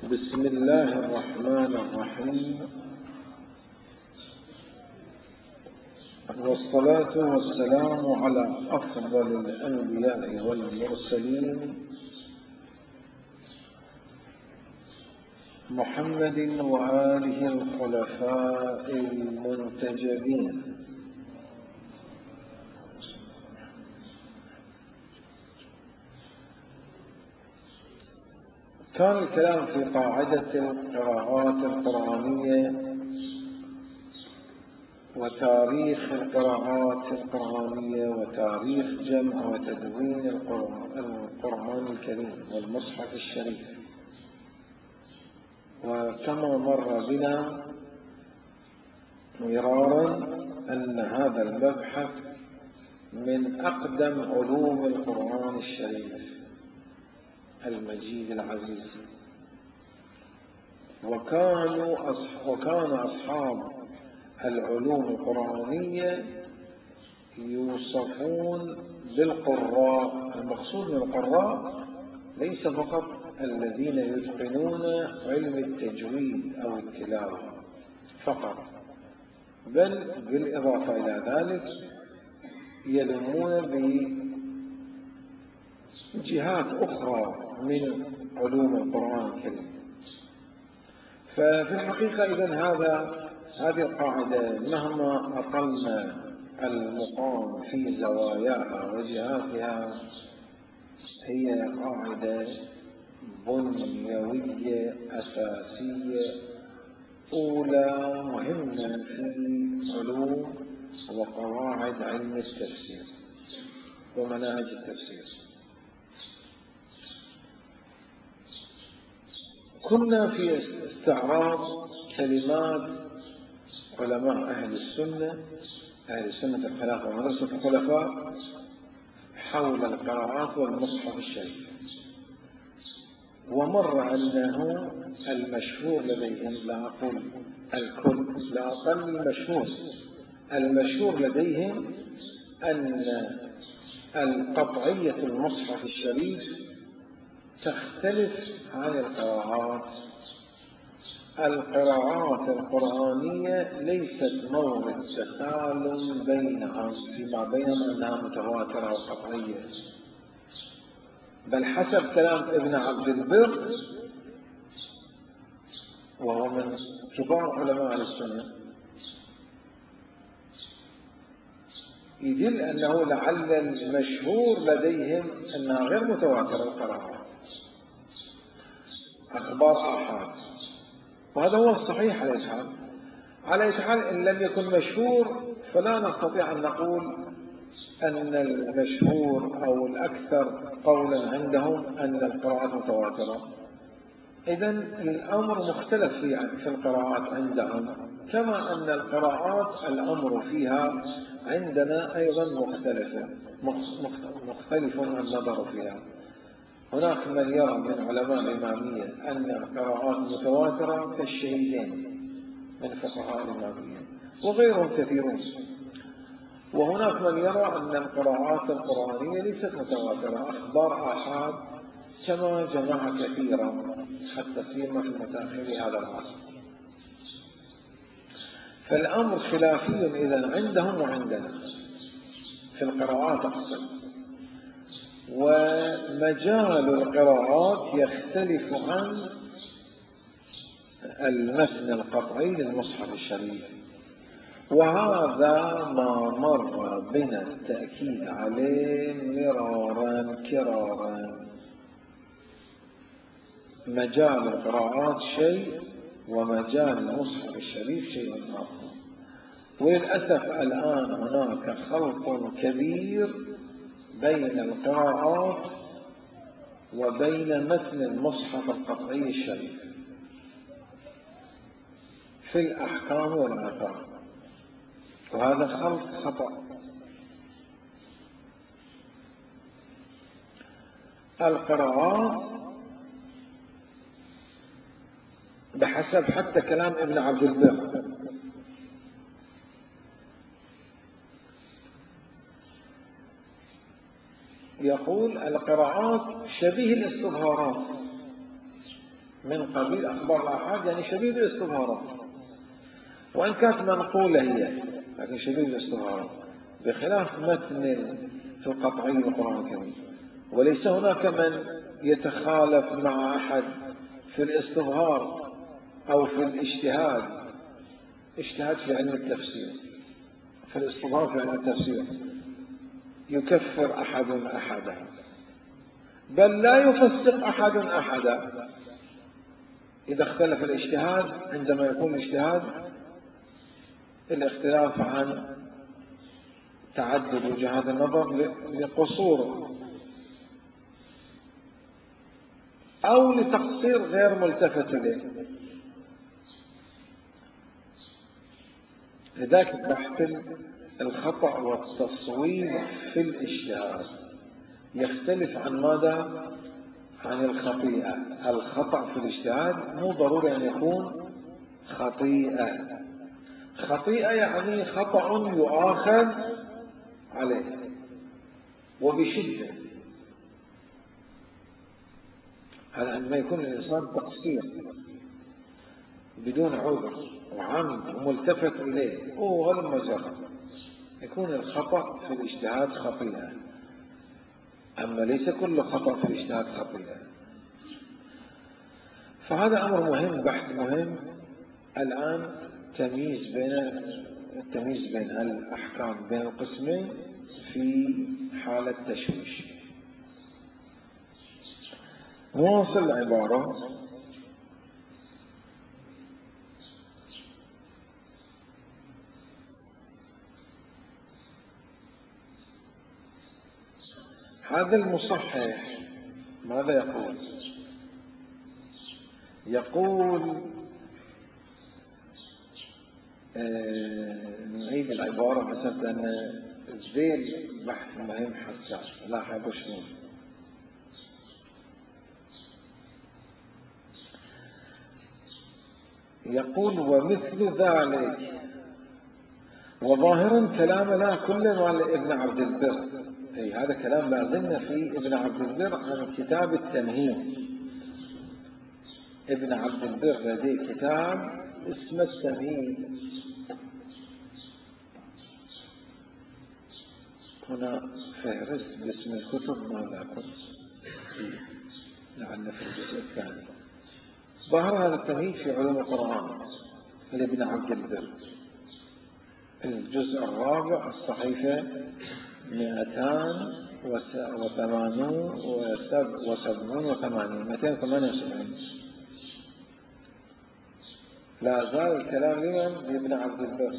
بسم الله الرحمن الرحيم، والصلاة والسلام على أفضل الأنبياء والمرسلين محمد وآله الخلفاء المنتجبين. كان الكلام في قاعدة القراءات القرآنية وتاريخ القراءات القرآنية وتاريخ جمع وتدوين القرآن الكريم والمصحف الشريف. وكما مر بنا مرارا أن هذا المبحث من أقدم علوم القرآن الشريف المجيد العزيز، وكان أصحاب العلوم القرآنية يوصفون بالقراء. المقصود من القراء ليس فقط الذين يتقنون علم التجويد أو التلاوة فقط، بل بالإضافة إلى ذلك يلمون بجهات أخرى من علوم القرآن الكريم. ففي الحقيقة إذن هذه القاعدة مهما أطلنا المقام في زواياها وجهاتها هي قاعدة بنيوية أساسية أولى مهمة في علوم وقواعد علم التفسير ومناهج التفسير. كنا في استعراض كلمات علماء أهل السنة الخلافة ومدرسة الخلفاء حول القراءات والمصحف الشريف، ومر أنه المشهور لديهم، لا أقول الكل، لا أقل المشهور لديهم أن القطعية المصحف الشريف تختلف عن القراءات القرآنية ليست مورد تسالم فيما بينهم أنها متواترة وقطعية، بل حسب كلام ابن عبد البر وهو من كبار علماء السنة يدل أنه لعل المشهور لديهم أنها غير متواترة القراءات، أخبار آحاد، وهذا هو الصحيح على أي حال. إن لم يكن مشهور فلا نستطيع أن نقول أن المشهور أو الأكثر قولا عندهم أن القراءات متواترة. إذن الأمر مختلف في القراءات عندهم، كما أن القراءات الأمر فيها عندنا أيضا مختلف النظر فيها. هناك من يرى من علماء الإمامية أن القراءات متواترة كالشهيدين من فقهاء الإمامية وغيرهم كثيرون، وهناك من يرى أن القراءات القرآنية ليست متواترة، أخبار آحاد كما جماعة كثيرة حتى سيما في متأخر هذا العصر. فالأمر خلافي إذن عندهم وعندنا في القراءات أقصد، ومجال القراءات يختلف عن المتن القطعي للمصحف الشريف، وهذا ما مر بنا التأكيد عليه مرارا كرارا. مجال القراءات شيء ومجال المصحف الشريف شيء آخر، وللأسف الآن هناك خلط كبير بين القراءات وبين متن المصحف القطعي الشريف في الأحكام والآثار، وهذا خلط خطأ. القراءات بحسب حتى كلام ابن عبد البر يقول القراءات شبيه الاستظهارات، من قبيل أخبار الآحاد، يعني شديد الاستظهارات، وإن كانت منقولة هي لكن شديد الاستظهارات، بخلاف متن في القطعي القرآن الكريم. وليس هناك من يتخالف مع أحد في الاستظهار أو في الاجتهاد، اجتهاد في علم التفسير، في الاستظهار في علم التفسير يكفر أحد أحدا، بل لا يفسق أحد أحدا إذا اختلف الاجتهاد. عندما يكون الاجتهاد الاختلاف عن تعدد وجهات النظر لقصور أو لتقصير غير ملتفت إليه. لذلك بحث الخطأ والتصويب في الاجتهاد يختلف عن ماذا؟ عن الخطيئة. الخطأ في الاجتهاد مو ضروري أن يكون خطيئة. خطيئة يعني خطأ يؤاخذ عليه وبشدة، هذا عندما يكون الإنسان تقصير بدون عذر وعمد وملتفت إليه هذا مجرد يكون الخطأ في الاجتهاد خطيئة. أما ليس كل خطأ في الاجتهاد خطيئة. فهذا أمر مهم، بحث مهم. الآن التمييز بين الأحكام بين القسمين في حالة تشويش. نواصل العبارة. هذا المصحح ماذا يقول؟ يقول نعيد العبارة أساس أن الذيل بحث مهم حساس. لاحظوا شنو يقول: ومثل ذلك. وظاهرا كلام لا كل مال ابن عبد البر. أي هذا كلام لازلنا في ابن عبد البر عن كتاب التمهيد. ابن عبد البر لديه كتاب اسمه التمهيد. هنا فهرس باسم الكتب ماذا كنت لعل في الجزء الثاني. ظهر هذا التمهيد في علوم القرآن لابن عبد البر، الجزء الرابع، الصحيفة 278. لا زال الكلام لابن عبد البر.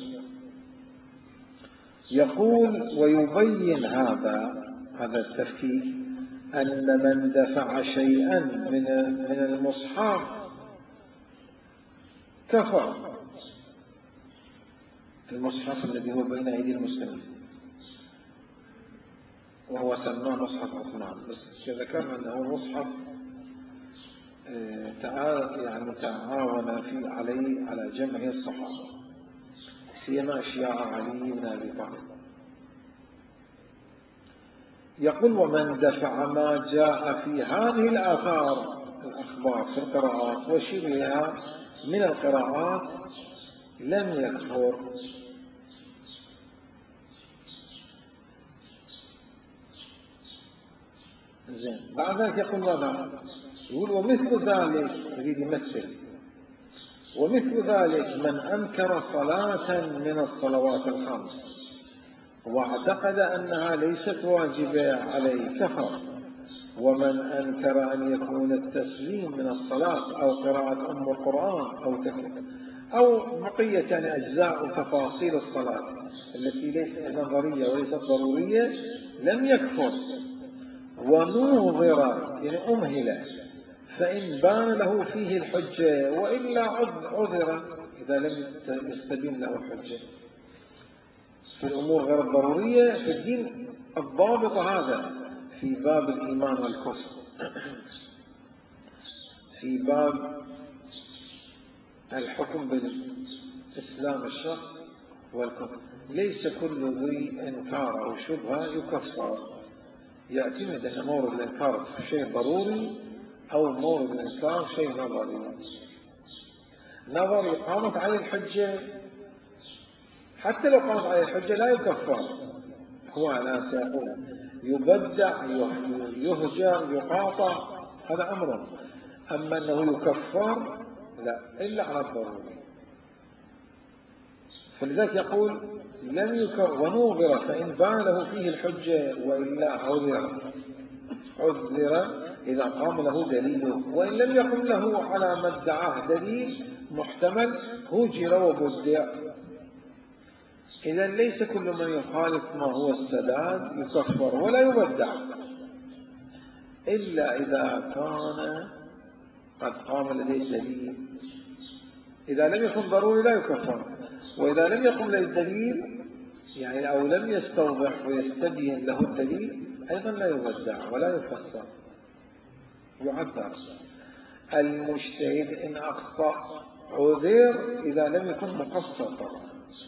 يقول: ويبين هذا التفكيك أن من دفع شيئا من المصحف كفر. المصحف الذي هو بين أيدي المسلمين وهو سماه مصحف عثمان، بس ذكرنا أنه مصحف تعاون عليه على جمع الصحابة، سيما شيعة علي بن أبي طالب. يقول: ومن دفع ما جاء في هذه الأخبار في القراءات وشبهها من القراءات لم يكفر. زين. بعد ذلك يقول ماذا؟ يقول: ومثل ذلك، يريد يمثل، ومثل ذلك من أنكر صلاة من الصلوات الخمس واعتقد أنها ليست واجبة عليه كفر. ومن أنكر أن يكون التسليم من الصلاة أو قراءة أم القرآن أو بقية أجزاء وتفاصيل الصلاة التي ليست نظرية وليست ضرورية لم يكفر. ونوظر يعني أمهل فإن بان له فيه الحجة، وإلا عذر إذا لم يستبين له الحجة في الأمور غير الضرورية في الدين. الضابط هذا في باب الإيمان والكفر، في باب الحكم بالإسلام الشخص والكفر. ليس كل ذي إنكار أو شبهة يكفر، يعتمد أن أمور الإنكار في شيء ضروري أو مورد الإنكار شيء نظري. نظري قامت عليه الحجة، حتى لو قامت عليه الحجة لا يكفر. هو ناس يقول يبدع يهجر يقاطع، هذا أمره. أما أنه يكفر لا، إلا على الضروري. فلذلك يقول لم يكفر ونوظر فإن بان له فيه الحجة وإلا عذر إذا قام له دليله، وإن لم يقم له على ما ادعاه دليل محتمل هجر وبدع. إذا ليس كل من يخالف ما هو السداد يكفر ولا يبدع، إلا إذا كان قد قام لديه دليل. إذا لم يكن ضروري لا يكفر، وإذا لم يقم لديه الدليل يعني أو لم يستوضح ويستبين له الدليل أيضا لا يبدع ولا يفسر، يعذر. المجتهد إن أخطأ عذر إذا لم يكن مقصر طبعا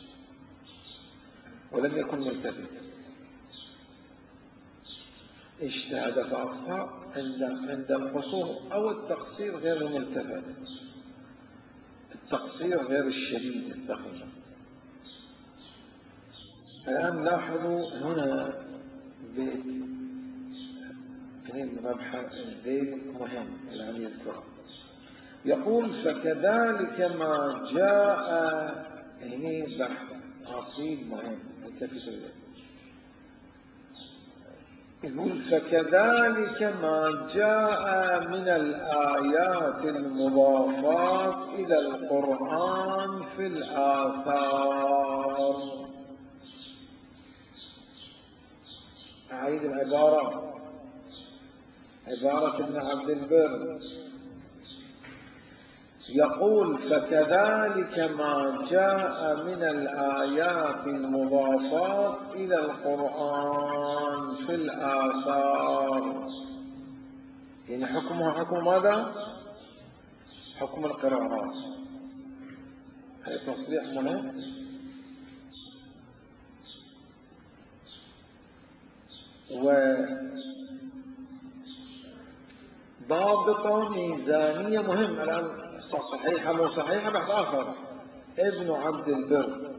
ولم يكن ملتفت. اجتهد فأخطأ عند القصور أو التقصير غير الملتفت، التقصير غير الشديد الدقيق. الآن لاحظوا هنا بيت مهم الآن يذكر، يقول فكذلك ما جاء، يعني بحث أصيل مهم التفت إليه. يقول فكذلك ما جاء من الآيات المضافات إلى القرآن في الآثار. أعيد العبارة، عبارة ابن عبد البر، يقول فكذلك ما جاء من الآيات المضافات إلى القرآن في الآثار، يعني حكمها حكم ماذا؟ حكم القراءات. هذا تصريح مهم. وضابطة ميزانية مهم. الآن صحيحة مو صحيحة بحث آخر. ابن عبد البر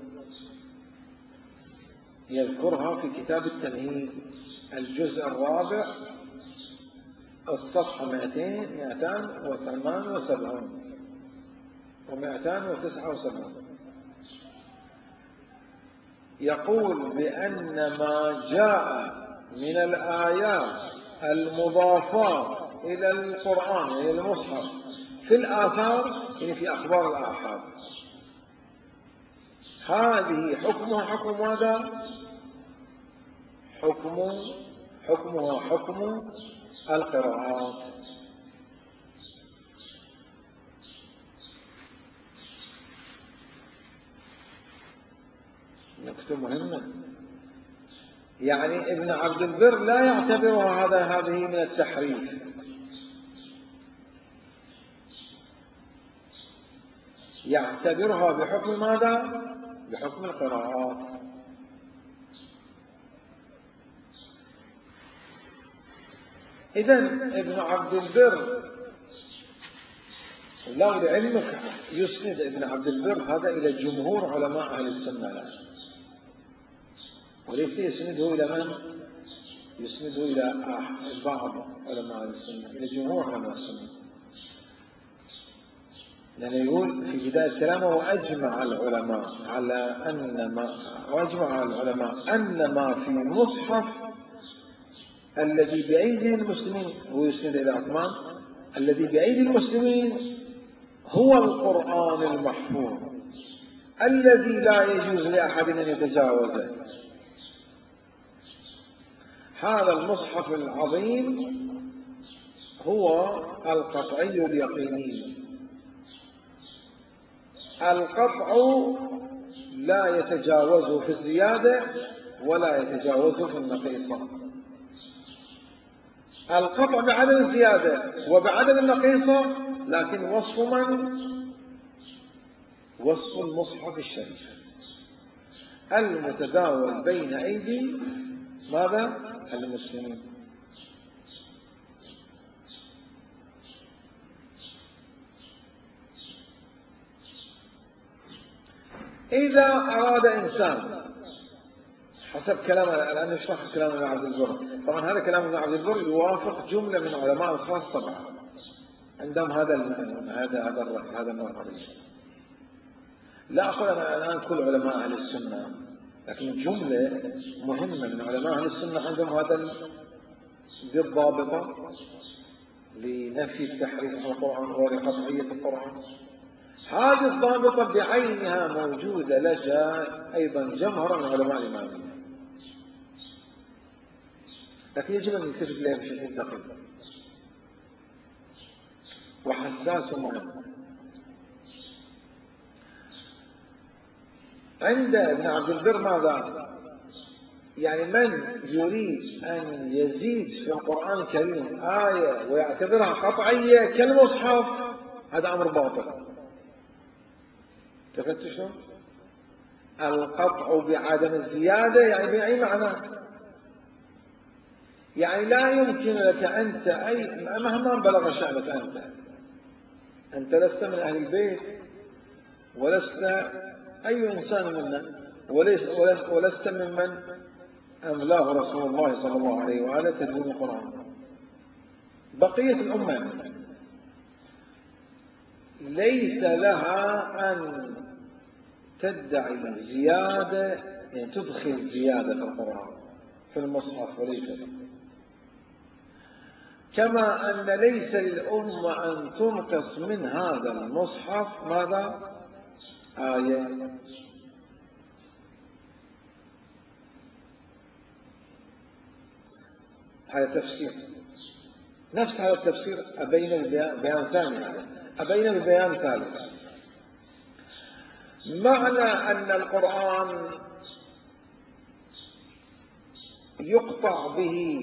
يذكرها في كتاب التمهيد الجزء الرابع الصفحة 278 و279. يقول بأن ما جاء من الآيات المضافات إلى القرآن يعني المصحف في الآثار، يعني في أخبار الآحاد، هذه حكمها حكم ماذا؟ حكمها حكم القراءات. نكتة مهمة، يعني ابن عبد البر لا يعتبرها هذه من التحريف، يعتبرها بحكم ماذا؟ بحكم القراءات. إذن ابن عبد البر لو لعلمك يسند ابن عبد البر هذا إلى جمهور علماء أهل السنة لا، وليس يسنده إلى من؟ يسنده إلى بعض علماء أهل السنة، إلى جمهور علماء السنة. لأنه يقول في بداية كلامه وأجمع العلماء أن ما في المصحف الذي بأيدي المسلمين، هو يسند إلى عثمان، الذي بأيدي المسلمين هو القرآن المحفوظ الذي لا يجوز لأحد أن يتجاوزه. هذا المصحف العظيم هو القطعي اليقيني. القطع لا يتجاوزه في الزيادة ولا يتجاوزه في النقيصة. القطع بعدم الزيادة وبعدم النقيصة، لكن وصف من؟ وصف المصحف الشريف المتداول بين أيدي ماذا؟ المسلمين. إذا أراد إنسان حسب كلام الآن نشرح كلام ابن عبد البر، طبعا هذا كلام ابن عبد البر يوافق جملة من علماء الخاص طبعا عندهم هذا الرأي، هذا النظر. لا أقول أنا الآن كل علماء أهل السنة، لكن جملة مهمة من علماء أهل السنة عندهم هذا ذي الضابطة لنفي التحريف في القرآن ولقطعية القرآن. هذه الضابطة بعينها موجودة لدى أيضا جمهرة من علماء الإمامية، لكن يجب أن نلتفت إليها بشكل دقيق وحساس ومهم. عند ابن عبد البر ماذا؟ يعني من يريد أن يزيد في القرآن الكريم آية ويعتبرها قطعية كالمصحف، هذا أمر باطل. تفتشوا القطع بعدم الزيادة يعني بأي معنى؟ يعني لا يمكن لك أنت مهما بلغ شأنك أنت لست من أهل البيت ولست أي إنسان منا، ولست ممن أملاه رسول الله صلى الله عليه وآله تدوين القرآن. بقية الأمة ليس لها أن تدعي زيادة، يعني تدخل زيادة في القرآن في المصحف، وليس كما أن ليس للأمة أن تنقص من هذا المصحف ماذا؟ آية. هذا تفسير، نفس هذا التفسير أبين بيان ثاني، أبين ببيان ثالث. معنى أن القرآن يقطع به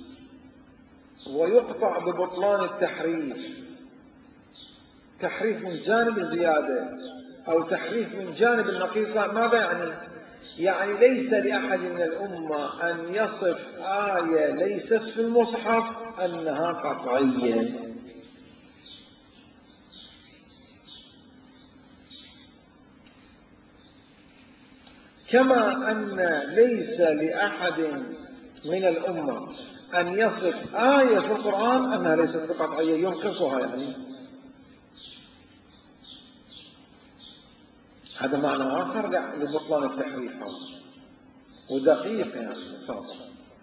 ويقطع ببطلان التحريف، تحريف من جانب الزيادة أو تحريف من جانب النقيصة، ماذا يعني؟ يعني ليس لأحد من الأمة أن يصف آية ليست في المصحف أنها قطعية. كما أن ليس لأحد من الأمة أن يصف آية في القرآن أنها ليست بقطعية ينقصها، يعني هذا معنى آخر لبطلان التحريف، ودقيق يعني صادق.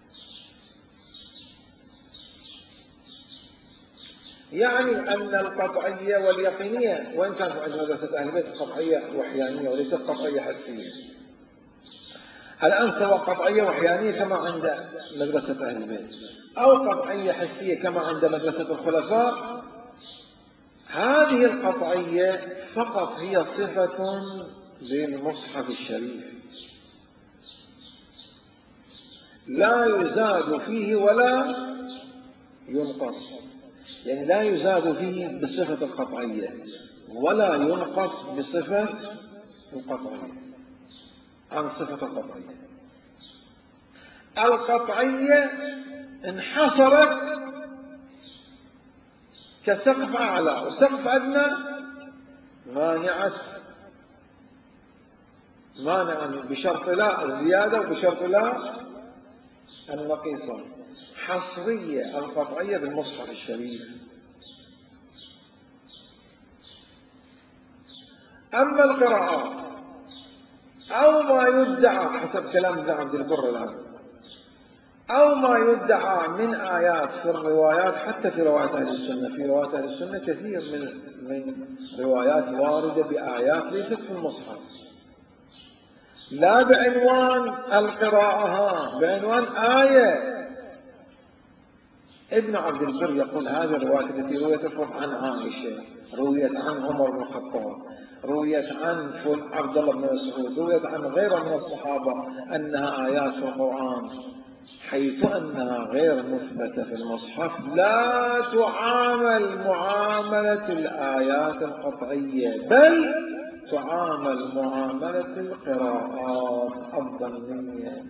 يعني أن القطعية واليقينية، وإن كانت عند مدرسة أهل البيت قطعية وحيانية وليست قطعية حسية، الآن سواء قطعية وحيانية كما عند مدرسة أهل البيت أو قطعية حسية كما عند مدرسة الخلفاء، هذه القطعية فقط هي صفة للمصحف الشريف، لا يزاد فيه ولا ينقص، يعني لا يزاد فيه بصفة القطعية ولا ينقص بصفة القطعية عن صفة القطعية. القطعية انحصرت كسقف أعلى وسقف أدنى، مانعة بشرط لا الزيادة وبشرط لا النقيصة. حصرية القطعية بالمصحف الشريف. أما القراءات أو ما يدعى حسب كلام ابن عبد البر الآن، أو ما يدعى من آيات في الروايات، حتى في روايات أهل السنة، في روايات أهل السنة كثير من روايات واردة بآيات ليست في المصحف، لا بعنوان القراءة، بعنوان آية. ابن عبد البر يقول هذه الروايات التي رويت عن عائشة، رويت عن عمر بن الخطاب، رويت عن عبد الله بن مسعود، رويت عن غيره من الصحابة أنها آيات في القرآن، حيث أنها غير مثبتة في المصحف، لا تعامل معاملة الآيات القطعية، بل تعامل معاملة القراءات الظنية.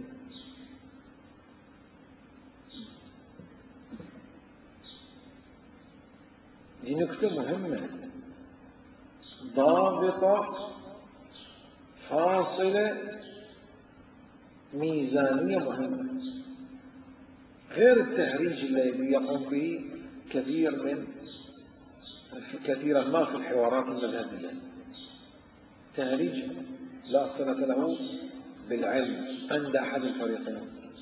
دي نكتة مهمة ضابطة فاصلة ميزانية مهمة، غير التهريج الذي يقوم به كثيرا ما في الحوارات المذهبية. تهريج لا صلة له بالعلم عند أحد الفريقين.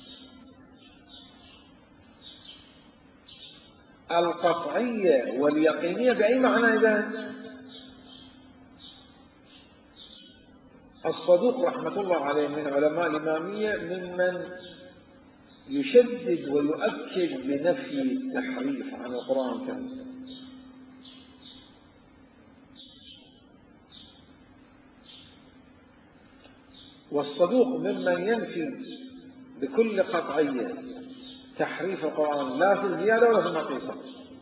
القطعية واليقينية بأي معنى إذا؟ الصدوق رحمة الله عليه من علماء الإمامية ممن يشدد ويؤكد بنفي التحريف عن القرآن الكريم. والصدوق ممن ينفي بكل قطعية تحريف القرآن، لا في الزيادة ولا في النقيصة.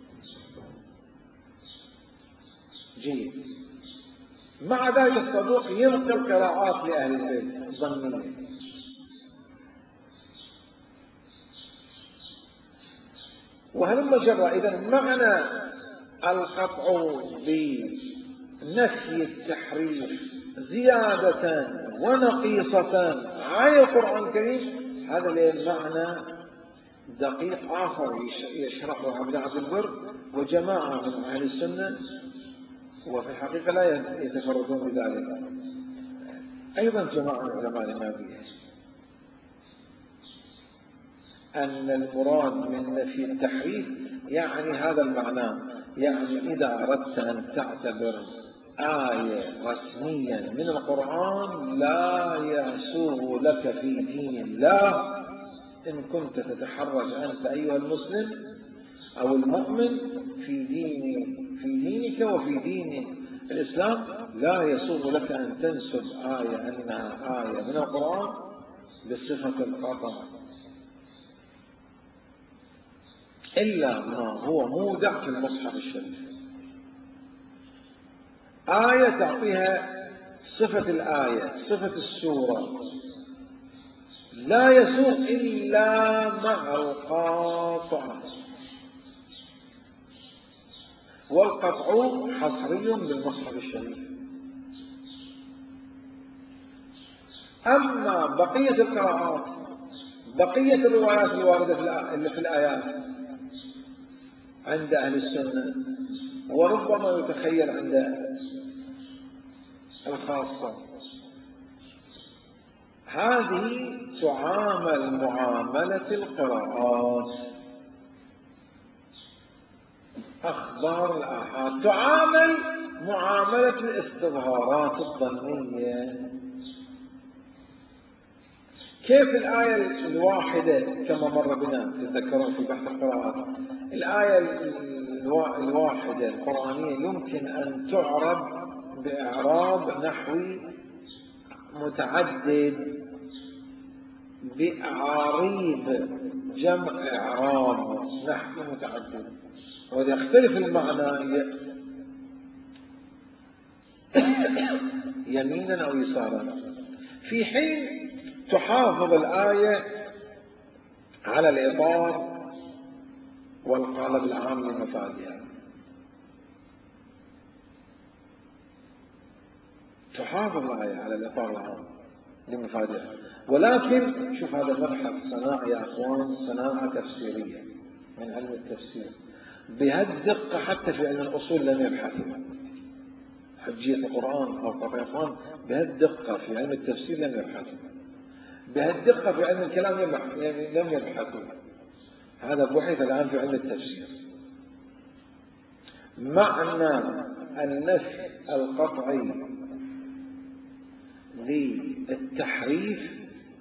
جيد. مع ذلك الصدوق ينقل قراءات لأهل البيت ظنية، وهلم جرى. إذا معنى القطع بنفي التحريف زيادة ونقيصة عن القرآن الكريم، هذا له معنى دقيق آخر يشرحه ابن عبد البر وجماعة من أهل السنة، وفي الحقيقة لا يتفردون بذلك، أيضا جماعة من علماء الإمامية، أن المراد من نفي التحريف يعني هذا المعنى. يعني إذا أردت أن تعتبر آية رسميا من القرآن لا يسوغ لك في دين الله، إن كنت تتحرج أنت أيها المسلم أو المؤمن في دينك وفي دين الإسلام، لا يسوغ لك أن تنسب آية أنها آية من القرآن بصفة القطع، إلا ما هو مودع في المصحف الشريف. آية تعطيها صفة الآية، صفة السورة، لا يسوق إلا مع القاطع، والقطع حصري بالمصحف الشريف. أما بقية القراءات، بقية الروايات الواردة اللي في الآيات عند أهل السنة، وربما يتخيل عند الخاصة، هذه تعامل معاملة القراءات، أخبار الآحاد تعامل معاملة الاستظهارات الظنية. كيف الآية الواحدة كما مر بنا تتذكرون في بحث القراءات، الآية الواحدة القرآنية يمكن أن تعرب بإعراب نحوي متعدد، بأعاريب جمع إعراب نحوي متعدد، ويختلف المعنى يمينا أو يسارا، في حين تحافظ الآية على الإطار والقالب العام لمفادها، تحافظ الآية على الإطار العام لمفادها. ولكن شوف هذا مبحث صناعة يا أخوان، صناعة تفسيرية من علم التفسير بهالدقة، حتى في علم الأصول لم يبحثوا حجية القرآن أو قطع القرآن بهالدقة، في علم التفسير لم يبحثوا بهالدقة، في علم الكلام لم يبحثوا. هذا بحث الآن في علم التفسير. معنى النفي القطعي للتحريف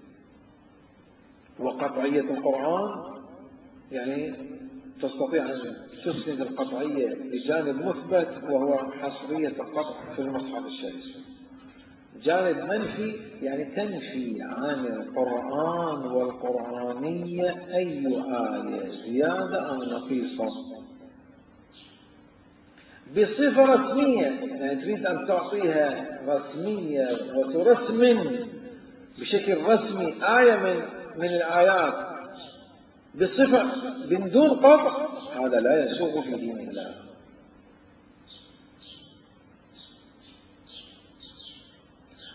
وقطعية القرآن، يعني تستطيع أن تسند القطعية لجانب مثبت وهو حصرية القطع في المصحف الشريف، جانب منفي يعني تنفي عن القرآن والقرآنية أي آية زيادة أو نقيصة بصفة رسمية، يعني تريد أن تعطيها رسمية وترسم بشكل رسمي آية من الآيات بصفة من دون قطع، هذا لا يسوغ في دين الله.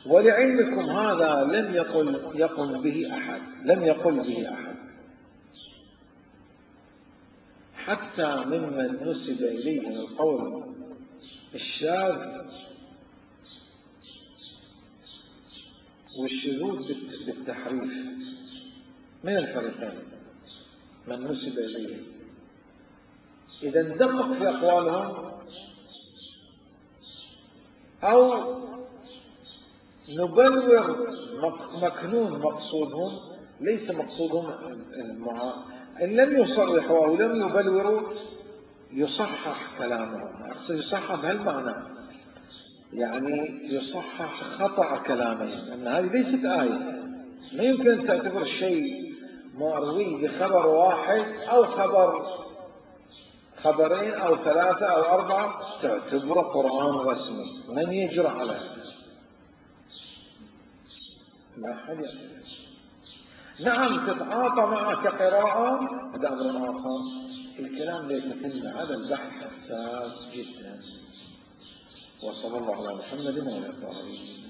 ولعلمكم هذا لم يقل به أحد، لم يقل به أحد حتى ممن نسب إليه من القول الشاذ والشذوذ بالتحريف من الفريقين من نسب إليه. إذا ندقق في أقوالهم أو نبلور مكنون مقصودهم، ليس مقصودهم إن لم يصرحوا أو لم يبلوروا يصحح كلامهم. أقصد يصحح بهالمعنى، يعني يصحح خطأ كلامهم، أن هذه ليست آية. ما يمكن تعتبر شيء مروي بخبر واحد أو خبرين أو ثلاثة أو أربعة تعتبره قرآن رسمي. من يجرى على هذا؟ ما أحد يعتبر. نعم تتعاطى معه كقراءة، هذا أمر آخر. الكلام ليس فيه، هذا البحث حساس جدا. وصلى الله على محمد وعلى آله.